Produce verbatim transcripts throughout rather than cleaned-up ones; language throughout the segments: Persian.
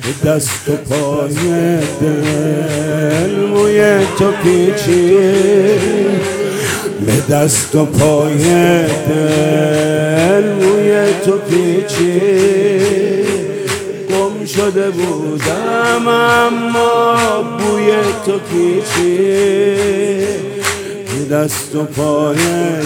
دست و پای دل موی تو پیچید، به دست و پای دل موی تو پیچید. گم شده بودم اما بوی تو پیچید، به دست و پای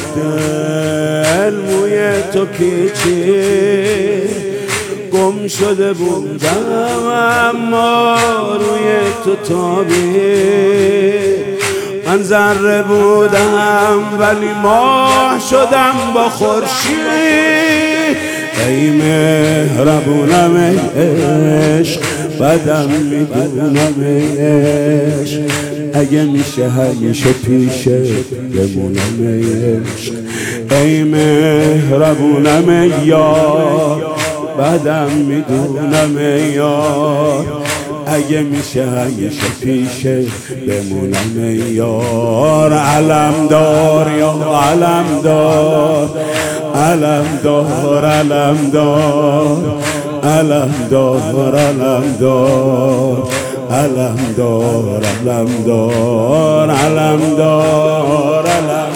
دل موی تو پیچید. گم شده بودم اما روی تو تابید. من ذره بودم ولی ماه شدم با خورشید. ای مهربونم ای عشق، بدم میدونم ای عشق، اگه میشه همیشه پیشه بمونم ای عشق. ای مهربونم ای یار، بدم میدونم ای یار، اگه میشه همیشه پیشه بمونم ای یار. علم دار یا علم دار، علم دار علم دار، علم دار علم دار، علم دار علم دار، علم دار علم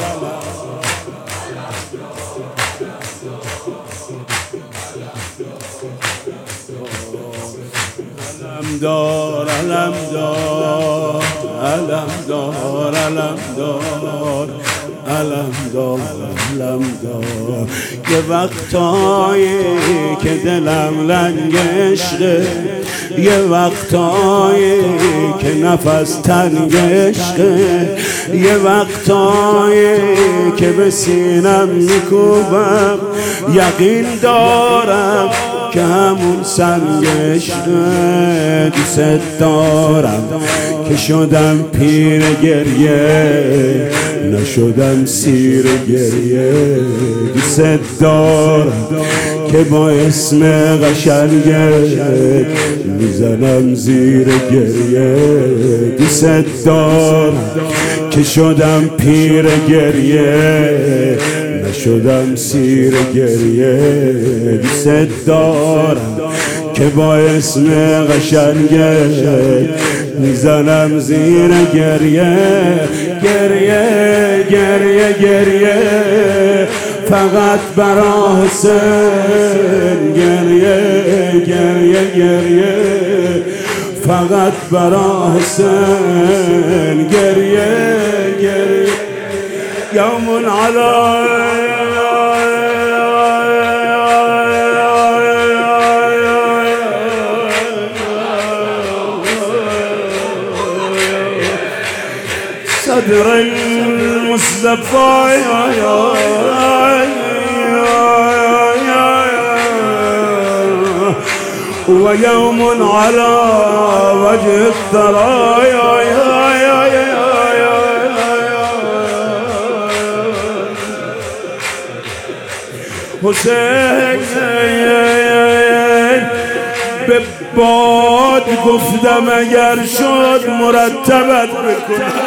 دار، علم دار، علم دار، علم دار، علم دار، علم دار. یه وقتایی که دلم لنگ عشقه، یه وقتایی که نفس تنگ عشقه، یه وقتایی که به سینم میکوبم یقین دارم که همون سنگ عشقه. دوست دارم که شدم پیر گریه، نشدم سیر گریه. دوست دارم که با اسم قشنگت میزنم زیر گریه. دوست دارم که شدم پیر گریه، نشدم سیر گریه. دوست دارم که با اسم قشنگت میزنم زیر گریه. گریه گریه گریه فقط برا حسین، گریه گریه گریه فقط برا حسین. گریه گریه یوم علی صدر المصطفى ويوم على وجه الثرى. حسین به باد گفتم اگر شد مرتبت بکن.